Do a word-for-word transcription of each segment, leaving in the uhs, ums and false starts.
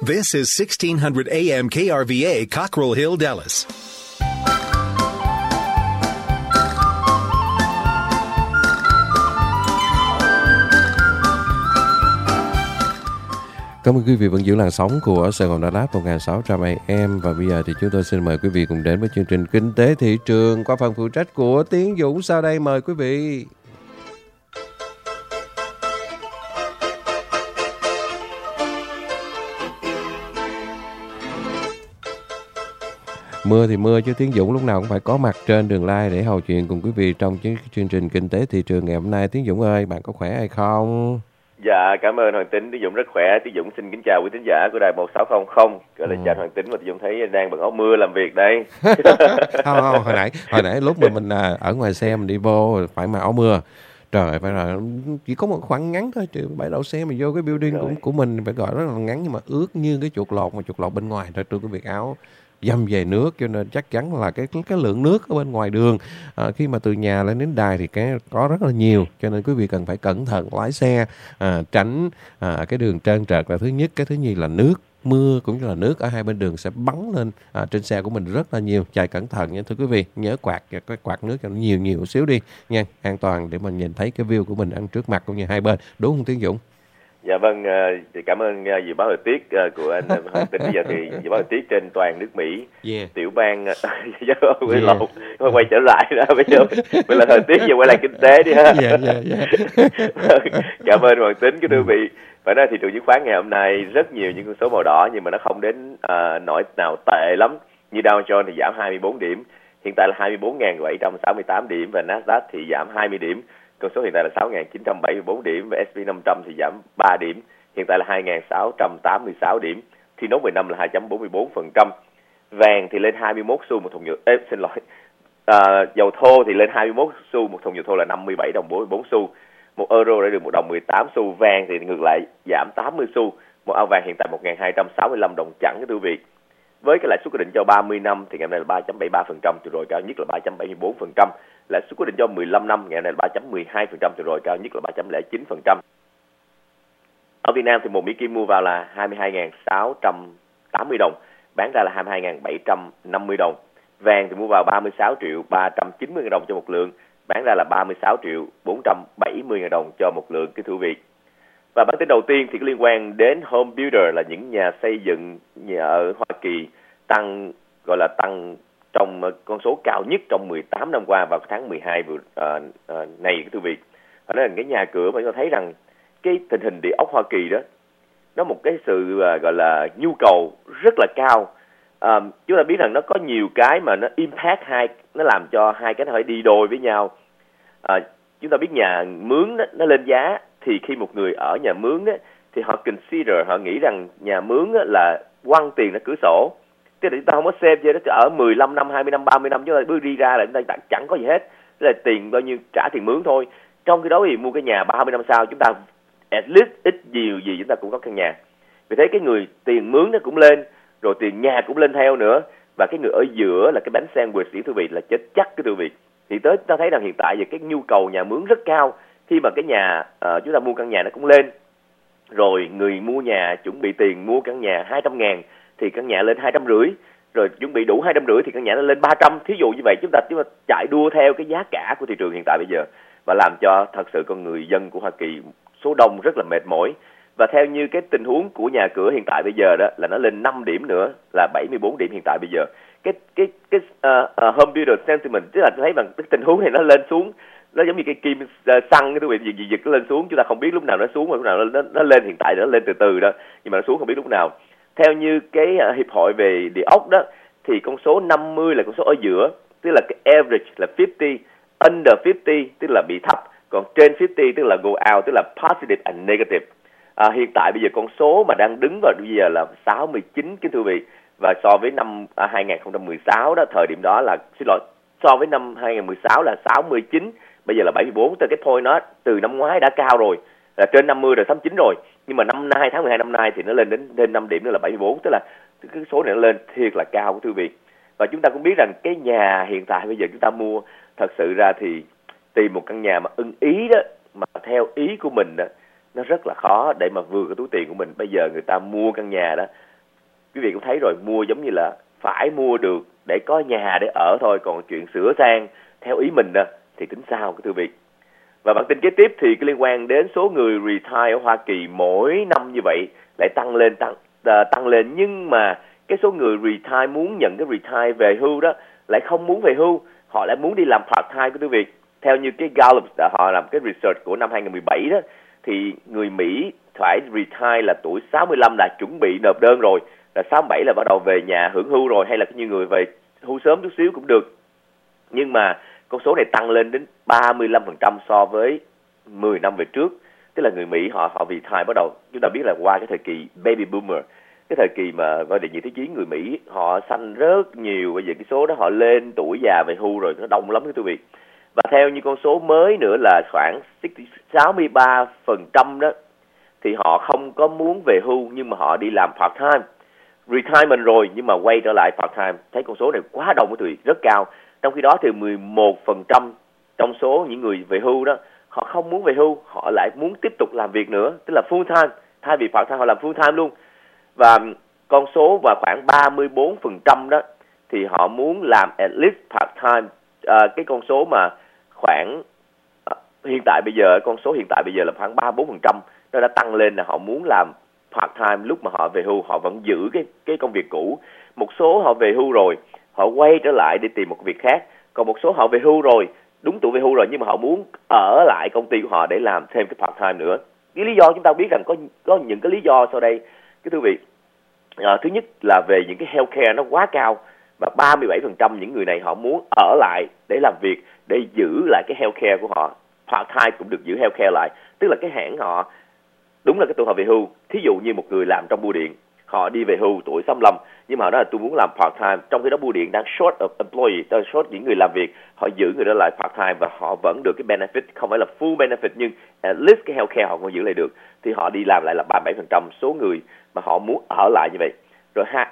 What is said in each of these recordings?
This is sixteen hundred A M K R V A, Cockrell Hill, Dallas. Cảm ơn quý vị vẫn giữ làn sóng của Sài Gòn Đà Lạt một nghìn sáu trăm A M. Và bây giờ thì chúng tôi xin mời quý vị cùng đến với chương trình Kinh tế Thị trường qua phần phụ trách của Tiến Dũng sau đây. Mời quý vị. Mưa thì mưa chứ Tiến Dũng lúc nào cũng phải có mặt trên đường live để hầu chuyện cùng quý vị trong chương trình Kinh tế Thị trường ngày hôm nay. Tiến Dũng ơi, bạn có khỏe hay không? Dạ, cảm ơn Hoàng Tín. Tiến Dũng rất khỏe. Tiến Dũng xin kính chào quý thính giả của đài một sáu không không. Gọi là ừ. chào Hoàng Tín và Tiến Dũng thấy đang bận áo mưa làm việc đây. không, không, hồi nãy hồi nãy lúc mà mình à, ở ngoài xe mình đi vô phải mặc áo mưa. Trời, phải là chỉ có một khoảng ngắn thôi, chứ bãi đậu xe mình vô cái building của, của mình phải gọi rất là ngắn nhưng mà ướt như cái chuột lột mà chuột lột bên ngoài thôi, trừ cái việc áo dầm về nước, cho nên chắc chắn là cái cái lượng nước ở bên ngoài đường à, khi mà từ nhà lên đến đài thì cái có rất là nhiều, cho nên quý vị cần phải cẩn thận lái xe, à, tránh à, cái đường trơn trượt là thứ nhất. Cái thứ nhì là nước mưa cũng như là nước ở hai bên đường sẽ bắn lên à, trên xe của mình rất là nhiều. Chạy cẩn thận nha thưa quý vị, nhớ quạt cái quạt nước cho nó nhiều nhiều xíu đi nha, an toàn để mình nhìn thấy cái view của mình ăn trước mặt cũng như hai bên, đúng không Tiến Dũng? Dạ vâng, thì cảm ơn dự báo thời tiết của anh Hoàng Tín. Bây giờ thì dự báo thời tiết trên toàn nước Mỹ, yeah. tiểu bang quay yeah. lộn quay trở lại đó bây giờ bây là thời tiết giờ quay lại kinh tế đi ha. Yeah, yeah, yeah. Cảm ơn Hoàng Tín. Cái thưa quý vị, phải nói thị trường chứng khoán ngày hôm nay rất nhiều những con số màu đỏ nhưng mà nó không đến uh, nỗi nào tệ lắm. Như Dow Jones thì giảm hai mươi bốn điểm, hiện tại là hai mươi bốn nghìn bảy trăm sáu mươi tám điểm, và Nasdaq thì giảm hai mươi điểm. Con số hiện tại là sáu nghìn chín trăm bảy mươi bốn điểm, và ét and pê năm trăm thì giảm ba điểm, hiện tại là hai nghìn sáu trăm tám mươi sáu điểm. Thì nốt mười năm là hai phẩy bốn mươi bốn phần trăm. Vàng thì lên hai mươi mốt xu một thùng nhựa, ê, xin lỗi. À, dầu thô thì lên hai mươi mốt xu một thùng, dầu thô là năm mươi bảy đồng bốn mươi bốn xu. Một euro đã được một đồng mười tám xu. Vàng thì ngược lại giảm tám mươi xu. Một ao vàng hiện tại một nghìn hai trăm sáu mươi lăm đồng chẵn cái thưa quý vị. Với cái lãi suất quyết định cho ba mươi năm thì ngày hôm nay là ba phẩy bảy mươi ba phần trăm, từ rồi cao nhất là ba phẩy bảy mươi bốn phần trăm. Lãi suất quyết định cho mười lăm năm ngày hôm nay là ba phẩy mười hai phần trăm, từ rồi cao nhất là ba phẩy không chín phần trăm. Ở Việt Nam thì một Mỹ Kim mua vào là hai mươi hai nghìn sáu trăm tám mươi đồng, bán ra là hai mươi hai nghìn bảy trăm năm mươi đồng. Vàng thì mua vào ba mươi sáu triệu ba trăm chín mươi nghìn đồng cho một lượng, bán ra là ba mươi sáu triệu bốn trăm bảy mươi nghìn đồng cho một lượng, cái thưa quý vị. Và bản tin đầu tiên thì có liên quan đến Home Builder, là những nhà xây dựng nhà ở Hoa Kỳ tăng, gọi là tăng trong con số cao nhất trong mười tám năm qua vào tháng mười hai vừa uh, uh, này, cái thưa quý vị. Đó là cái nhà cửa mà chúng ta thấy rằng cái tình hình địa ốc Hoa Kỳ đó, nó một cái sự uh, gọi là nhu cầu rất là cao. Uh, chúng ta biết rằng nó có nhiều cái mà nó impact hai, nó làm cho hai cái nó phải đi đôi với nhau. Uh, chúng ta biết nhà mướn đó, nó lên giá, thì khi một người ở nhà mướn đó, thì họ consider, họ nghĩ rằng nhà mướn đó là quăng tiền ra cửa sổ. Tức là chúng ta không có save gì đó, ở mười lăm năm, hai mươi năm, ba mươi năm chúng ta bước đi ra là chúng ta chẳng có gì hết. Tức là tiền bao nhiêu trả tiền mướn thôi. Trong khi đó thì mua cái nhà ba mươi năm sau, chúng ta at least ít nhiều gì chúng ta cũng có căn nhà. Vì thế cái người tiền mướn nó cũng lên, rồi tiền nhà cũng lên theo nữa. Và cái người ở giữa là cái bánh sandwich, sĩ thưa vị, là chết chắc cái thưa vị. Thì tới chúng ta thấy rằng hiện tại về cái nhu cầu nhà mướn rất cao. Khi mà cái nhà uh, chúng ta mua căn nhà nó cũng lên, rồi người mua nhà chuẩn bị tiền mua căn nhà hai trăm ngàn thì căn nhà lên hai trăm rưỡi, rồi chuẩn bị đủ hai trăm rưỡi thì căn nhà nó lên ba trăm. Thí dụ như vậy, chúng ta chúng ta chạy đua theo cái giá cả của thị trường hiện tại bây giờ, và làm cho thật sự con người dân của Hoa Kỳ số đông rất là mệt mỏi. Và theo như cái tình huống của nhà cửa hiện tại bây giờ đó, là nó lên năm điểm nữa, là bảy mươi bốn điểm hiện tại bây giờ. Cái cái cái uh, uh, Home Builder Sentiment, tức là thấy bằng cái tình huống này nó lên xuống, nó giống như cái kim uh, xăng cái quý vị, gì giật nó lên xuống, chúng ta không biết lúc nào nó xuống và lúc nào nó, nó lên. Hiện tại nó lên từ từ đó, nhưng mà nó xuống không biết lúc nào. Theo như cái uh, hiệp hội về địa ốc đó, thì con số năm mươi là con số ở giữa, tức là cái average là năm mươi, under năm mươi tức là bị thấp, còn trên năm mươi tức là go out, tức là positive and negative. À, hiện tại bây giờ con số mà đang đứng vào bây giờ là sáu mươi chín cái thưa vị, và so với năm à, hai nghìn không trăm mười sáu đó, thời điểm đó là, xin lỗi, so với năm hai nghìn không trăm mười sáu là sáu mươi chín, bây giờ là bảy mươi bốn. Từ cái point nó từ năm ngoái đã cao rồi, là trên năm mươi rồi, sáu mươi chín rồi, nhưng mà năm nay tháng mười hai năm nay thì nó lên đến lên năm điểm nữa là bảy mươi bốn, tức là cái số này nó lên thiệt là cao của thưa vị. Và chúng ta cũng biết rằng cái nhà hiện tại bây giờ chúng ta mua, thật sự ra thì tìm một căn nhà mà ưng ý đó, mà theo ý của mình đó, nó rất là khó để mà vừa cái túi tiền của mình. Bây giờ người ta mua căn nhà đó quý vị cũng thấy rồi, mua giống như là phải mua được để có nhà để ở thôi, còn chuyện sửa sang theo ý mình đó, thì tính sao cái thưa vị. Và bản tin kế tiếp thì cái liên quan đến số người retire ở Hoa Kỳ mỗi năm như vậy lại tăng lên tăng uh, tăng lên, nhưng mà cái số người retire muốn nhận cái retire về hưu đó lại không muốn về hưu, họ lại muốn đi làm part time của quý vị. Theo như cái Gallup đã họ làm cái research của năm hai không một bảy đó, thì người Mỹ phải retire là tuổi sáu mươi lăm là chuẩn bị nộp đơn rồi, là sáu mươi bảy là bắt đầu về nhà hưởng hưu rồi, hay là như người về hưu sớm chút xíu cũng được. Nhưng mà con số này tăng lên đến ba mươi lăm phần trăm so với mười năm về trước. Tức là người Mỹ họ họ retire bắt đầu, chúng ta biết là qua cái thời kỳ baby boomer, cái thời kỳ mà vào đệ nhị thế chiến, người Mỹ họ sanh rất nhiều, bây giờ cái số đó họ lên tuổi già về hưu rồi, nó đông lắm quý vị. Và theo như con số mới nữa là khoảng sáu mươi ba phần trăm đó, thì họ không có muốn về hưu nhưng mà họ đi làm part time, retirement rồi nhưng mà quay trở lại part time. Thấy con số này quá đông quý vị, rất cao. Trong khi đó thì mười một phần trăm trong số những người về hưu đó, họ không muốn về hưu, họ lại muốn tiếp tục làm việc nữa, tức là full time, thay vì part time họ làm full time luôn. Và con số và khoảng ba mươi bốn phần trăm đó thì họ muốn làm at least part time. À, cái con số mà khoảng à, hiện tại bây giờ, con số hiện tại bây giờ là khoảng ba mươi bốn phần trăm, nó đã tăng lên là họ muốn làm part time lúc mà họ về hưu, họ vẫn giữ cái cái công việc cũ. Một số họ về hưu rồi, họ quay trở lại để tìm một việc khác. Còn một số họ về hưu rồi, đúng tuổi về hưu rồi, nhưng mà họ muốn ở lại công ty của họ để làm thêm cái part time nữa. Cái lý do chúng ta biết rằng có có những cái lý do sau đây, cái thưa vị. À, thứ nhất là về những cái healthcare nó quá cao, và ba mươi bảy phần trăm những người này họ muốn ở lại để làm việc, để giữ lại cái healthcare của họ. Part time cũng được giữ healthcare lại, tức là cái hãng họ, đúng là cái tuổi họ về hưu. Thí dụ như một người làm trong bưu điện, họ đi về hưu tuổi sáu mươi lăm, nhưng mà họ nói là tôi muốn làm part time, trong khi đó bưu điện đang short of employee, đang short những người làm việc, họ giữ người đó lại part time và họ vẫn được cái benefit, không phải là full benefit nhưng at least cái healthcare họ còn giữ lại được, thì họ đi làm lại là ba mươi bảy phần trăm số người mà họ muốn ở lại như vậy. Rồi ha,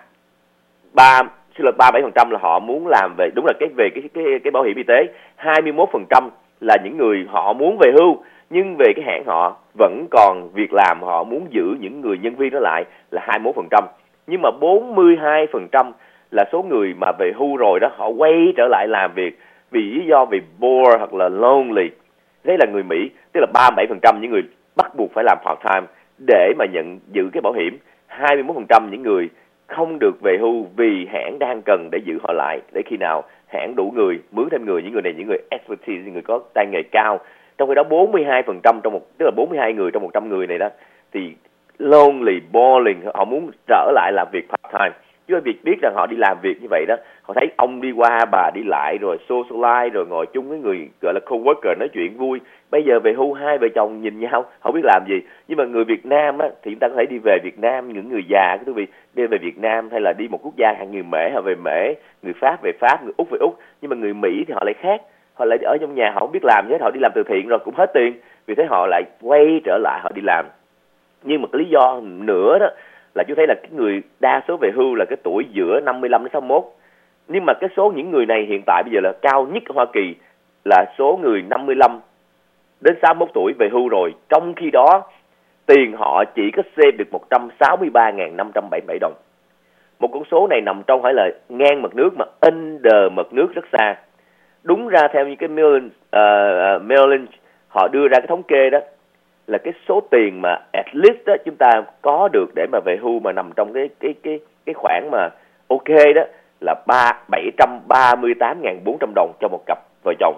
ba xin lỗi ba mươi bảy phần trăm là họ muốn làm về, đúng là cái về cái cái cái bảo hiểm y tế. Hai mươi mốt phần trăm là những người họ muốn về hưu nhưng về cái hãng họ vẫn còn việc làm, họ muốn giữ những người nhân viên đó lại là hai mươi mốt phần trăm. Nhưng mà bốn mươi hai phần trăm là số người mà về hưu rồi đó, họ quay trở lại làm việc vì lý do vì bored hoặc là lonely. Đấy là người Mỹ, tức là ba mươi bảy phần trăm những người bắt buộc phải làm part time để mà nhận giữ cái bảo hiểm. hai mươi mốt phần trăm những người không được về hưu vì hãng đang cần để giữ họ lại, để khi nào hãng đủ người, mướn thêm người, những người này những người expertise, những người có tay nghề cao. Trong khi đó bốn mươi hai phần trăm trong một, tức là bốn mươi hai người trong một trăm người này đó thì lonely, boring, họ muốn trở lại làm việc part time. Chứ việc biết rằng họ đi làm việc như vậy đó, họ thấy ông đi qua bà đi lại rồi socialize rồi ngồi chung với người gọi là co-worker nói chuyện vui. Bây giờ về hưu hai vợ chồng nhìn nhau không biết làm gì. Nhưng mà người Việt Nam á, thì chúng ta có thể đi về Việt Nam, những người già cái quý vị đi về Việt Nam hay là đi một quốc gia, hàng người Mễ họ về Mễ, người Pháp về Pháp, người Úc về Úc. Nhưng mà người Mỹ thì họ lại khác, họ lại ở trong nhà họ không biết làm hết, họ đi làm từ thiện rồi cũng hết tiền, vì thế họ lại quay trở lại họ đi làm. Nhưng mà cái lý do nữa đó là chú thấy là cái người đa số về hưu là cái tuổi giữa năm mươi lăm đến sáu mươi mốt. Nhưng mà cái số những người này hiện tại bây giờ là cao nhất ở Hoa Kỳ là số người năm mươi lăm đến sáu mươi mốt tuổi về hưu rồi. Trong khi đó tiền họ chỉ có save được một trăm sáu mươi ba nghìn năm trăm bảy mươi bảy đồng. Một con số này nằm trong phải là ngang mực nước mà under mực nước rất xa. Đúng ra theo như cái Merrill, uh, Merrill Lynch họ đưa ra cái thống kê đó, là cái số tiền mà at least đó chúng ta có được để mà về hưu mà nằm trong cái cái cái cái khoản mà ok đó là bảy trăm ba mươi tám nghìn bốn trăm đồng cho một cặp vợ chồng.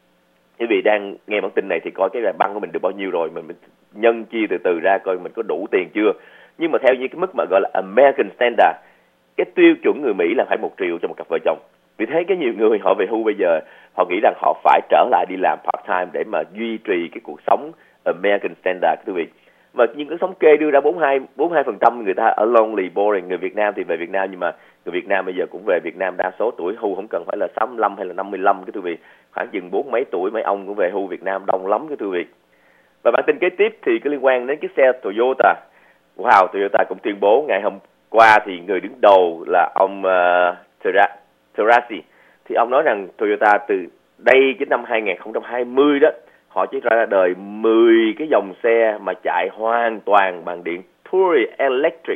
Quý vị đang nghe bản tin này thì coi cái băng của mình được bao nhiêu rồi, mình, mình nhân chia từ từ ra coi mình có đủ tiền chưa. Nhưng mà theo như cái mức mà gọi là American Standard, cái tiêu chuẩn người Mỹ là phải một triệu cho một cặp vợ chồng. Vì thế cái nhiều người họ về hưu bây giờ họ nghĩ rằng họ phải trở lại đi làm part time để mà duy trì cái cuộc sống American Standard quý vị. Mà những cái thống kê đưa ra bốn mươi hai phần trăm người ta ở lonely, boring. Người Việt Nam thì về Việt Nam, nhưng mà người Việt Nam bây giờ cũng về Việt Nam đa số tuổi hưu không cần phải là sáu mươi lăm hay là năm mươi lăm cái quý vị, khoảng chừng bốn mấy tuổi mấy ông cũng về hưu Việt Nam đông lắm cái quý vị. Và bản tin kế tiếp thì có liên quan đến cái xe Toyota. Wow, Toyota cũng tuyên bố ngày hôm qua thì người đứng đầu là ông uh, Terasi, thì ông nói rằng Toyota từ đây đến năm hai không hai không đó họ chỉ ra đời mười cái dòng xe mà chạy hoàn toàn bằng điện, pure electric,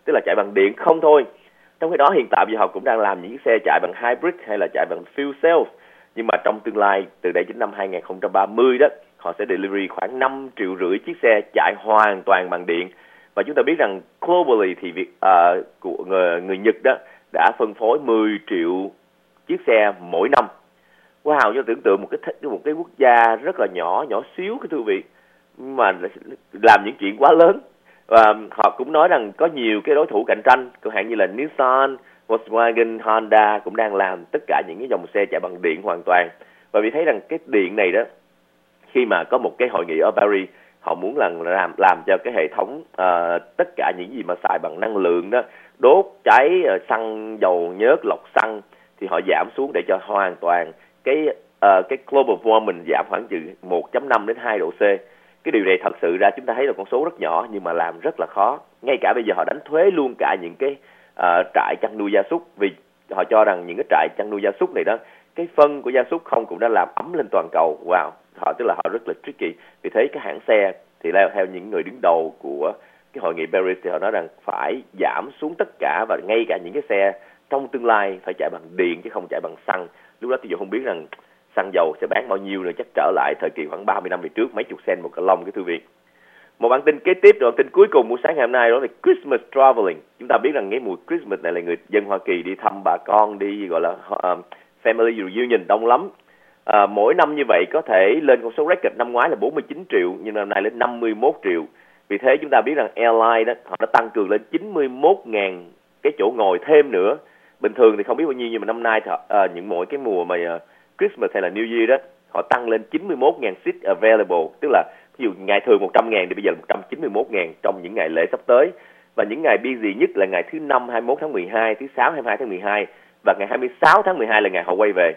tức là chạy bằng điện không thôi. Trong khi đó hiện tại bây giờ họ cũng đang làm những chiếc xe chạy bằng hybrid hay là chạy bằng fuel cell. Nhưng mà trong tương lai, từ đây đến năm hai không ba mươi đó, họ sẽ delivery khoảng năm triệu rưỡi chiếc xe chạy hoàn toàn bằng điện. Và chúng ta biết rằng globally thì việc uh, của người, người Nhật đó đã phân phối mười triệu chiếc xe mỗi năm. Wow, cho tưởng tượng một cái một cái quốc gia rất là nhỏ, nhỏ xíu cái thưa quý vị, mà làm những chuyện quá lớn. Và họ cũng nói rằng có nhiều cái đối thủ cạnh tranh, chẳng hạn như là Nissan, Volkswagen, Honda cũng đang làm tất cả những cái dòng xe chạy bằng điện hoàn toàn. Và vì thấy rằng cái điện này đó, khi mà có một cái hội nghị ở Paris, họ muốn là làm làm cho cái hệ thống uh, tất cả những gì mà xài bằng năng lượng đó, đốt cháy uh, xăng dầu nhớt lọc xăng, thì họ giảm xuống để cho hoàn toàn cái uh, cái global warming giảm khoảng từ một phẩy năm đến hai độ C. Cái điều này thật sự ra chúng ta thấy là con số rất nhỏ nhưng mà làm rất là khó. Ngay cả bây giờ họ đánh thuế luôn cả những cái uh, trại chăn nuôi gia súc, vì họ cho rằng những cái trại chăn nuôi gia súc này đó, cái phân của gia súc không cũng đã làm ấm lên toàn cầu. Wow, họ tức là họ rất là tricky. Vì thế các hãng xe thì theo những người đứng đầu của cái hội nghị Paris thì họ nói rằng phải giảm xuống tất cả, và ngay cả những cái xe trong tương lai phải chạy bằng điện chứ không chạy bằng xăng. Lúc đó thì giờ không biết rằng xăng dầu sẽ bán bao nhiêu nữa, chắc trở lại thời kỳ khoảng ba mươi năm về trước, mấy chục sen một gallon cái thư viện. Một bản tin kế tiếp, bản tin cuối cùng buổi sáng ngày hôm nay đó là Christmas traveling. Chúng ta biết rằng cái mùa Christmas này là người dân Hoa Kỳ đi thăm bà con, đi gọi là uh, family reunion đông lắm. Uh, mỗi năm như vậy có thể lên con số record, năm ngoái là bốn mươi chín triệu nhưng năm nay lên năm mươi mốt triệu. Vì thế chúng ta biết rằng airline đó họ đã tăng cường lên chín mươi mốt nghìn cái chỗ ngồi thêm nữa. Bình thường thì không biết bao nhiêu nhưng mà năm nay thì, uh, những mỗi cái mùa mà uh, Christmas hay là New Year đó, họ tăng lên chín mươi mốt nghìn seat available, tức là ví dụ ngày thường một trăm nghìn thì bây giờ một trăm chín mươi mốt nghìn trong những ngày lễ sắp tới. Và những ngày busy nhất là ngày thứ năm hai mươi mốt tháng mười hai, thứ sáu hai mươi hai tháng mười hai và ngày hai mươi sáu tháng mười hai là ngày họ quay về.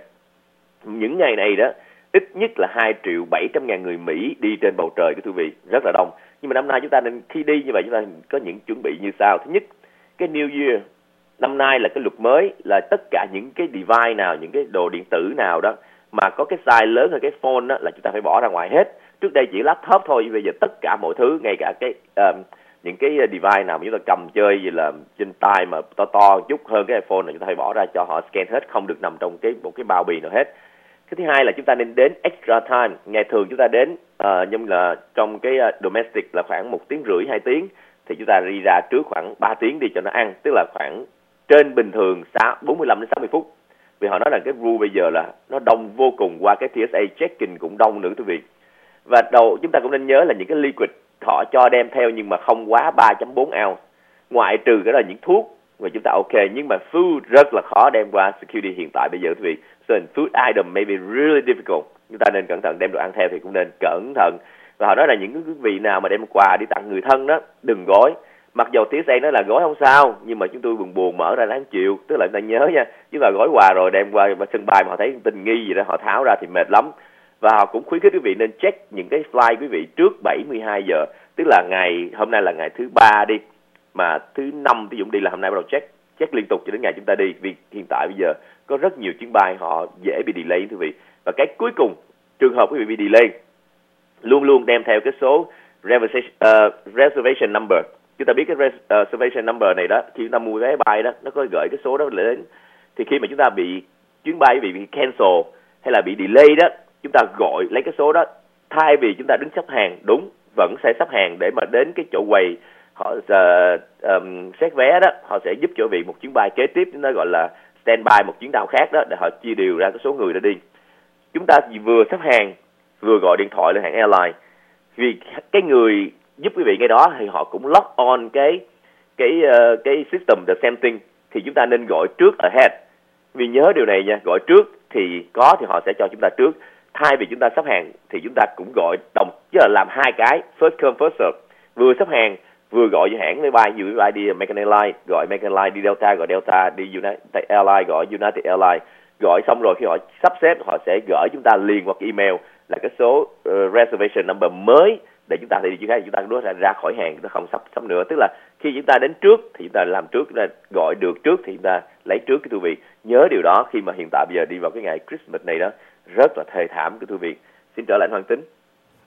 Những ngày này đó ít nhất là hai triệu bảy trăm ngàn người Mỹ đi trên bầu trời, cái quý vị, rất là đông. Nhưng mà năm nay chúng ta nên khi đi như vậy chúng ta có những chuẩn bị như sau. Thứ nhất, cái New Year năm nay là cái luật mới là tất cả những cái device nào, những cái đồ điện tử nào đó mà có cái size lớn hơn cái phone đó là chúng ta phải bỏ ra ngoài hết. Trước đây chỉ laptop thôi, bây giờ tất cả mọi thứ, ngay cả cái um, những cái device nào mà chúng ta cầm chơi gì là trên tay mà to to chút hơn cái iPhone này, chúng ta phải bỏ ra cho họ scan hết, không được nằm trong cái một cái bao bì nào hết. Cái thứ hai là chúng ta nên đến extra time. Ngày thường chúng ta đến uh, nhưng là trong cái uh, domestic là khoảng một tiếng rưỡi hai tiếng, thì chúng ta đi ra trước khoảng ba tiếng đi cho nó ăn, tức là khoảng trên bình thường bốn mươi lăm đến sáu mươi phút. Vì họ nói là cái rule bây giờ là nó đông vô cùng, qua cái tê ét a check-in cũng đông nữa quý vị. Và đầu chúng ta cũng nên nhớ là những cái liquid họ cho đem theo nhưng mà không quá ba phẩy bốn ounce, ngoại trừ cái là những thuốc mà chúng ta ok, nhưng mà food rất là khó đem qua security hiện tại bây giờ quý vị. So food item may be really difficult. Chúng ta nên cẩn thận, đem đồ ăn theo thì cũng nên cẩn thận. Và họ nói là những quý vị nào mà đem quà đi tặng người thân đó, đừng gói. Mặc dầu tê ét a nói là gói không sao, nhưng mà chúng tôi buồn buồn mở ra đáng chịu. Tức là chúng ta nhớ nha, chúng ta gói quà rồi đem qua sân bay mà họ thấy tình nghi gì đó, họ tháo ra thì mệt lắm. Và họ cũng khuyến khích quý vị nên check những cái flight quý vị trước bảy mươi hai giờ. Tức là ngày, hôm nay là ngày thứ ba đi, mà thứ năm ví dụ đi là hôm nay bắt đầu check, check liên tục cho đến ngày chúng ta đi. Vì hiện tại bây giờ có rất nhiều chuyến bay họ dễ bị delay quý vị. Và cái cuối cùng, trường hợp quý vị bị delay, luôn luôn đem theo cái số reservation, uh, reservation number. Chúng ta biết cái reservation number này đó, khi chúng ta mua vé bay đó, nó có gửi cái số đó lên. Thì khi mà chúng ta bị chuyến bay bị, bị cancel hay là bị delay đó, chúng ta gọi lấy cái số đó, thay vì chúng ta đứng sắp hàng, đúng, vẫn sẽ sắp hàng để mà đến cái chỗ quầy họ uh, um, xét vé đó, họ sẽ giúp cho quý vị một chuyến bay kế tiếp, nó gọi là standby, một chuyến tàu khác đó, để họ chia đều ra cái số người đó đi. Chúng ta vừa sắp hàng vừa gọi điện thoại lên hãng airline, vì cái người giúp quý vị cái đó thì họ cũng log on cái cái uh, cái system the same thing, thì chúng ta nên gọi trước ahead. Vì nhớ điều này nha, gọi trước thì có thì họ sẽ cho chúng ta trước, thay vì chúng ta sắp hàng thì chúng ta cũng gọi đồng, chứ là làm hai cái, first come first serve, vừa sắp hàng vừa gọi với hãng máy bay, như máy bay đi American Airlines gọi American Airlines, đi Delta gọi Delta, đi United Airlines gọi United Airlines. Gọi xong rồi khi họ sắp xếp họ sẽ gửi chúng ta liền hoặc email là cái số uh, reservation number mới để chúng ta thể đi chuyến khác, chúng ta cũng ra, ra khỏi hàng, chúng ta không sắp sắp nữa. Tức là khi chúng ta đến trước thì chúng ta làm trước, chúng ta gọi được trước thì chúng ta lấy trước cái thư vị. Nhớ điều đó khi mà hiện tại bây giờ đi vào cái ngày Christmas này đó, rất là thê thảm cái thư vị. Xin trở lại Hoàng Tính.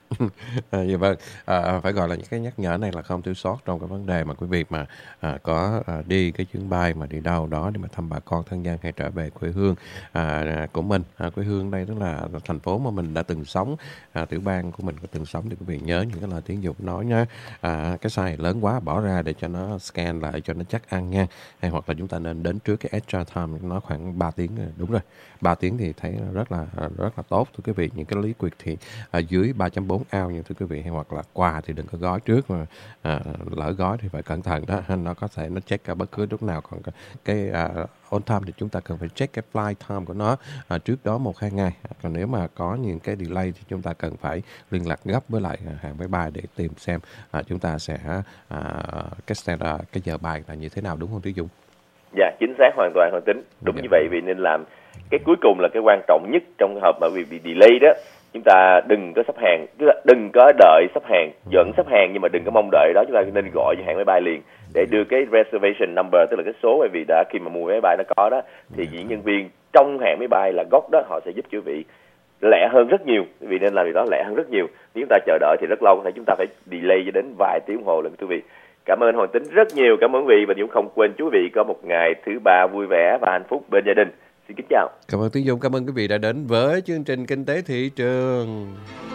À, dạ vâng, à, phải gọi là những cái nhắc nhở này là không thiếu sót trong cái vấn đề mà quý vị mà à, có à, đi cái chuyến bay mà đi đâu đó để mà thăm bà con thân nhân hay trở về quê hương à, của mình. À, quê hương đây tức là thành phố mà mình đã từng sống, à, tiểu bang của mình có từng sống, thì quý vị nhớ những cái lời tiếng Dục nói nhé. À, cái size lớn quá bỏ ra để cho nó scan lại cho nó chắc ăn nha. Hay hoặc là chúng ta nên đến trước cái extra time, nó khoảng ba tiếng. Đúng rồi, ba tiếng thì thấy rất là rất là tốt thưa quý vị. Những cái liquid thì à, dưới ba chấm bốn ounce như thưa quý vị, hay hoặc là quà thì đừng có gói trước, mà à, lỡ gói thì phải cẩn thận đó, nó có thể nó check cả bất cứ lúc nào. Còn cái, cái à, on time thì chúng ta cần phải check cái flight time của nó à, trước đó một hai ngày. Còn nếu mà có những cái delay thì chúng ta cần phải liên lạc gấp với lại hãng máy bay để tìm xem à, chúng ta sẽ à, cái standard, cái giờ bay là như thế nào, đúng không Thúy Dung? Dạ, chính xác hoàn toàn Hoàng Tính, đúng dạ. Như vậy, vì nên làm cái cuối cùng là cái quan trọng nhất trong trường hợp mà vì bị delay đó. Chúng ta đừng có sắp hàng, tức là đừng có đợi sắp hàng, vẫn sắp hàng nhưng mà đừng có mong đợi đó. Chúng ta nên gọi cho hãng máy bay liền để đưa cái reservation number, tức là cái số, bởi vì đã khi mà mua máy bay nó có đó, thì những nhân viên trong hãng máy bay là gốc đó, họ sẽ giúp quý vị lẹ hơn rất nhiều. Vì nên làm việc đó lẹ hơn rất nhiều. Nếu chúng ta chờ đợi thì rất lâu, thì chúng ta phải delay cho đến vài tiếng đồng hồ lần quý vị. Cảm ơn Hoàng Tính rất nhiều, cảm ơn quý vị, và cũng không quên quý vị có một ngày thứ ba vui vẻ và hạnh phúc bên gia đình. Xin kính chào. Cảm ơn Tiến Dung, cảm ơn quý vị đã đến với chương trình Kinh tế Thị trường.